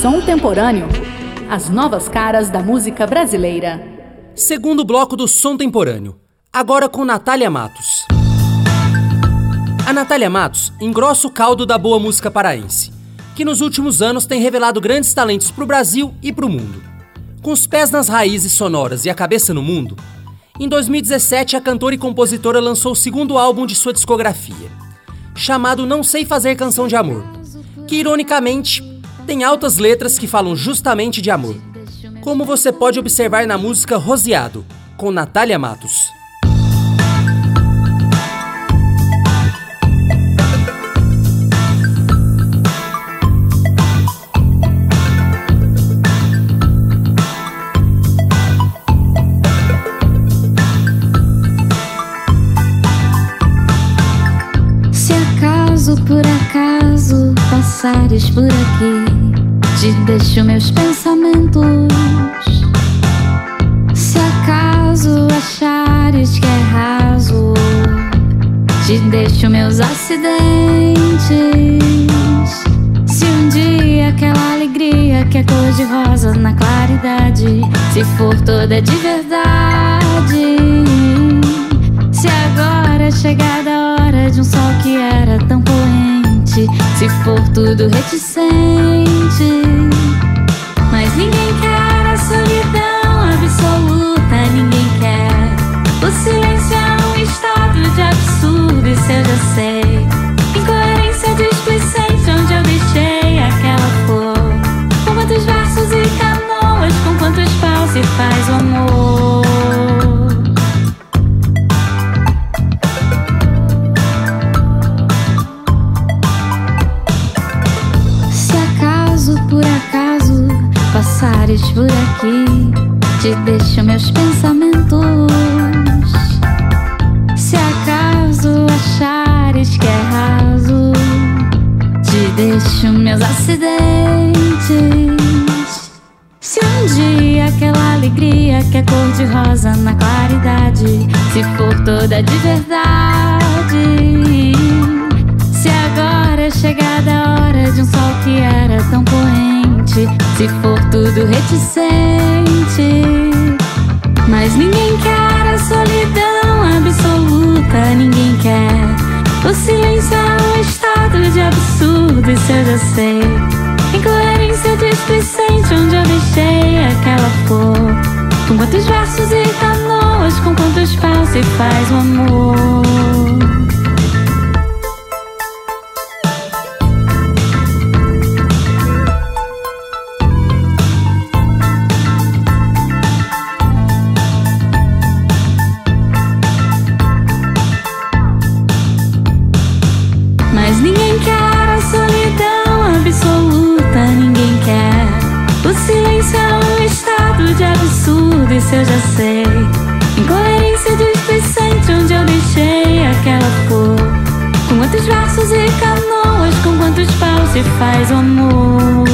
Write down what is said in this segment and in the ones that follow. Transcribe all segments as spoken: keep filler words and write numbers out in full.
Som Temporâneo. As novas caras da música brasileira. Segundo bloco do Som Temporâneo. Agora com Natália Matos. A Natália Matos engrossa o caldo da boa música paraense, que nos últimos anos tem revelado grandes talentos pro Brasil e pro mundo. Com os pés nas raízes sonoras e a cabeça no mundo, em dois mil e dezessete a cantora e compositora lançou o segundo álbum de sua discografia, chamado Não Sei Fazer Canção de Amor, que ironicamente tem altas letras que falam justamente de amor, como você pode observar na música Rosiado, com Natália Matos. Por acaso passares por aqui, te deixo meus pensamentos. Se acaso achares que é raso, te deixo meus acidentes. Se um dia aquela alegria que é cor de rosa na claridade se for toda de verdade, se agora é chegada a hora de um sol que era tão poente, se for tudo reticente, mas ninguém quer a solidão absoluta, ninguém quer. O silêncio é um estado de absurdo, isso eu já sei. Incoerência displicente onde eu deixei aquela flor. Com quantos versos e canoas, com quantos paus se faz o amor. Por acaso passares por aqui, te deixo meus pensamentos. Se acaso achares que é raso, te deixo meus acidentes. Se um dia aquela alegria que é cor de rosa na claridade se for toda de verdade, se agora é chegada a hora de um sol que era tão poente, se for tudo reticente, mas ninguém quer a solidão absoluta, ninguém quer. O silêncio é um estado de absurdo, isso eu já sei. Incoerência displicente onde eu deixei aquela flor. Com quantos versos e canoas, com quantos paus se faz o amor. Mas ninguém quer a solidão absoluta, ninguém quer. O silêncio é um estado de absurdo, isso eu já sei. Incoerência displicente onde eu deixei aquela flor. Com quantos versos e canoas, com quantos paus se faz o amor.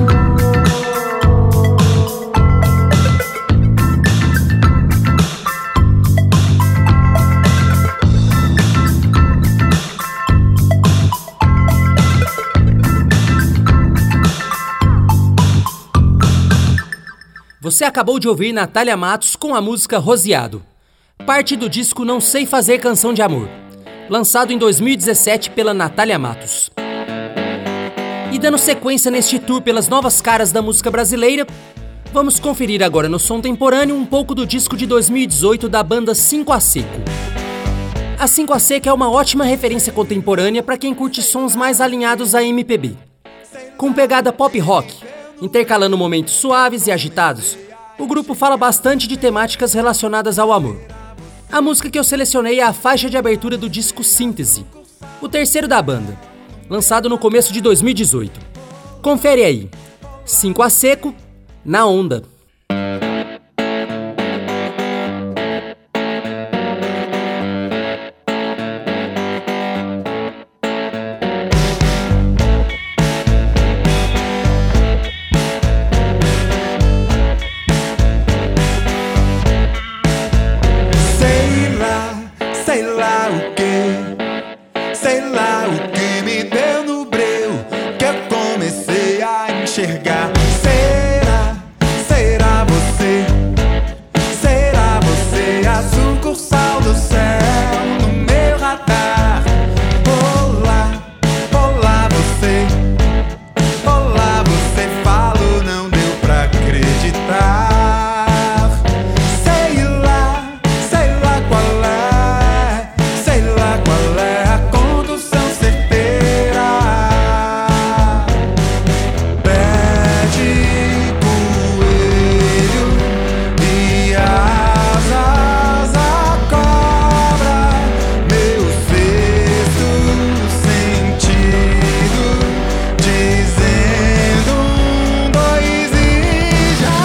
Você acabou de ouvir Natália Matos com a música Rosiado, parte do disco Não Sei Fazer Canção de Amor, lançado em dois mil e dezessete pela Natália Matos. E dando sequência neste tour pelas novas caras da música brasileira, vamos conferir agora no Som Temporâneo um pouco do disco de dois mil e dezoito da banda cinco a Seco. A cinco a Seco é uma ótima referência contemporânea para quem curte sons mais alinhados a M P B. Com pegada pop rock, intercalando momentos suaves e agitados, o grupo fala bastante de temáticas relacionadas ao amor. A música que eu selecionei é a faixa de abertura do disco Síntese, o terceiro da banda, lançado no começo de dois mil e dezoito. Confere aí, cinco a Seco, Na Onda. Sei lá o que me deu no breu, que eu comecei a enxergar. enxergar. Será, será você? Será você a sucursal do céu no meu radar? Olá, olá você, olá você, falo, não deu pra acreditar. Sei lá, sei lá qual é, sei lá qual é a condução certeira. Pede coelho e asas a cobra, meu sexto sentido dizendo um, dois e já.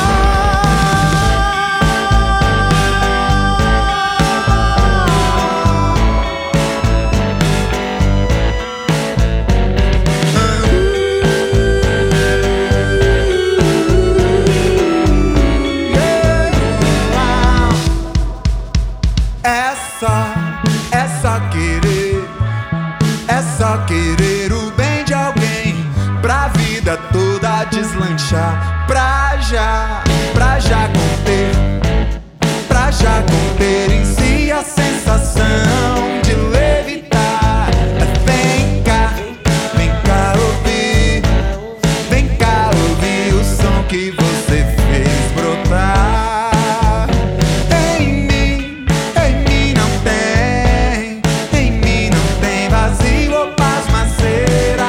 É só, é só querer, é só querer o bem de alguém pra vida toda deslanchar. Pra já, pra já conter, pra já conter em si a sensação de levitar. Vem cá, vem cá ouvir, vem cá ouvir o som que você fez brotar. Em mim, em mim não tem, em mim não tem vazio ou pasmaceira.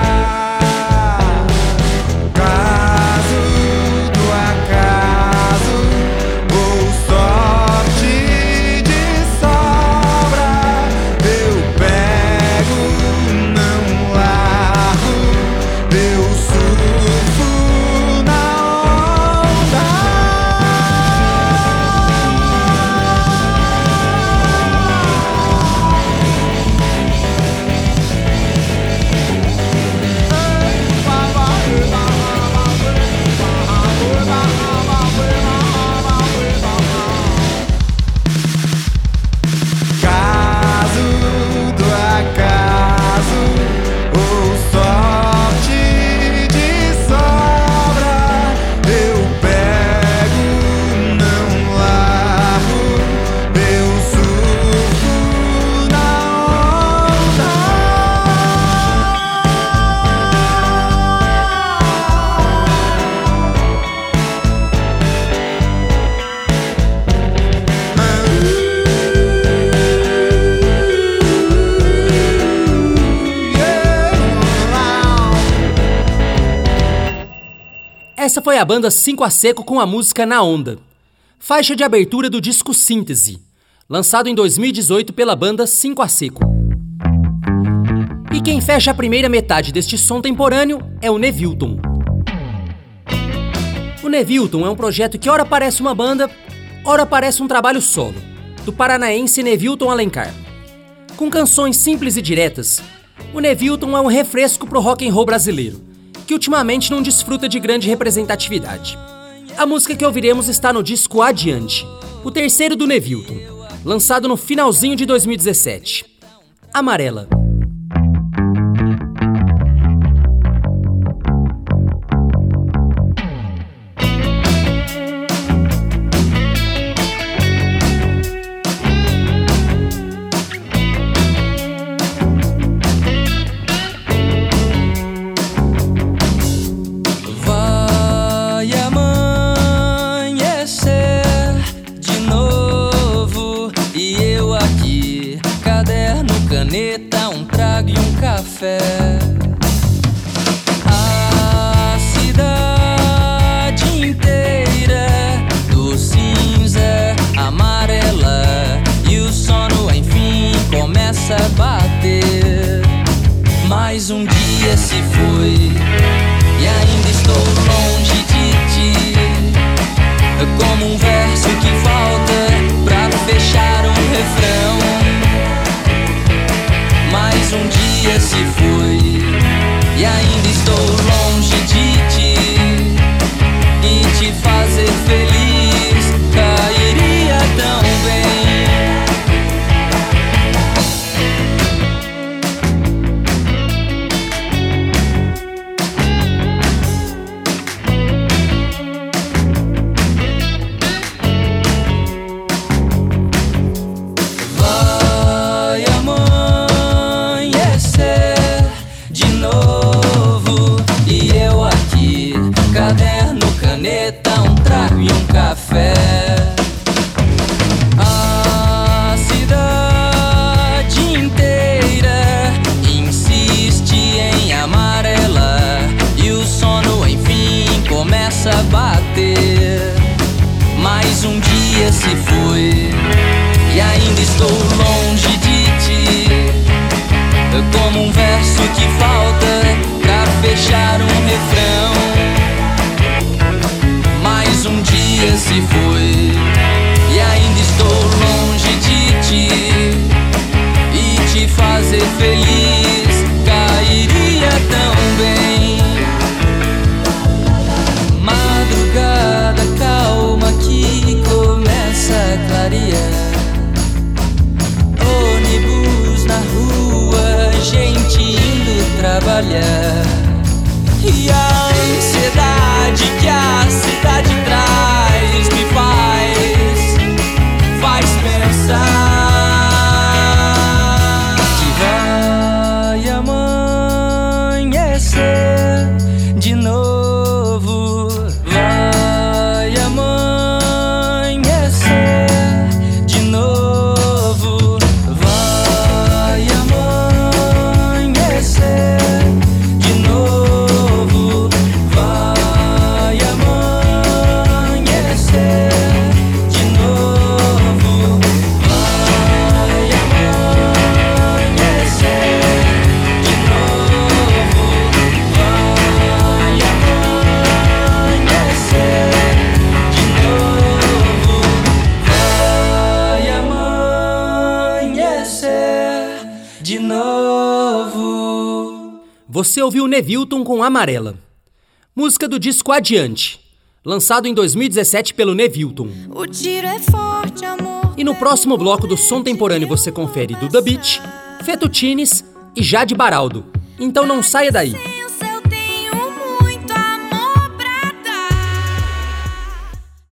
Caso do acaso ou sorte de sobra, eu pego, não largo, eu surfo na onda. Caso do acaso ou sorte de sobra, eu pego, não largo, eu surfo na onda. Essa foi a banda cinco a Seco com a música Na Onda, faixa de abertura do disco Síntese, lançado em dois mil e dezoito pela banda cinco a Seco. E quem fecha a primeira metade deste som temporâneo é o Nevilton. O Nevilton é um projeto que ora parece uma banda, ora parece um trabalho solo, do paranaense Nevilton Alencar. Com canções simples e diretas, o Nevilton é um refresco pro rock and roll brasileiro, que ultimamente não desfruta de grande representatividade. A música que ouviremos está no disco Adiante, o terceiro do Nevilton, lançado no finalzinho de dois mil e dezessete. Amarela. Vai amanhecer de novo e eu aqui, caderno, caneta, um trago e um café. A cidade inteira do cinza, amarela, e o sono enfim começa a bater. Mais um dia se foi e ainda estou longe de ti, como um verso que falta pra fechar um refrão. Mais um dia se foi e ainda estou longe de ti, e te fazer feliz cairia tão bem. se foi e ainda estou longe de ti, como um verso que falta pra fechar um refrão. Mais um dia se foi e ainda estou longe de ti, e te fazer feliz cairia tão bem. Madrugada calma que começa a clarear, ônibus na rua, gente indo trabalhar, e a ansiedade que a cidade traz me faz, faz pensar que vai amanhecer de novo, vai amanhecer de novo, vai amanhecer de novo, vai amanhecer de novo, vai amanhecer de novo, vai amanhecer de novo. Você ouviu Nevilton com Amarela, música do disco Adiante, lançado em dois mil e dezessete pelo Nevilton. O tiro é forte, amor. E no próximo bloco do Som Temporâneo você confere Duda Beat, Fettuccines e Jade Baraldo. Então não saia daí.